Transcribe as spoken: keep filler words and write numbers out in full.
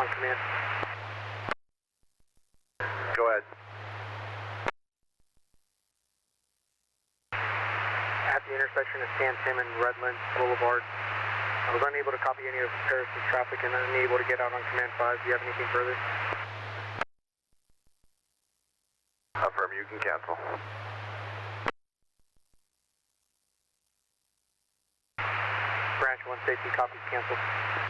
on command. Go ahead. At the intersection of San Tim and Redlands Boulevard, I was unable to copy any of Paris' traffic and unable to get out on command five. Do you have anything further? Affirm, you can cancel. Branch one safety, copies canceled.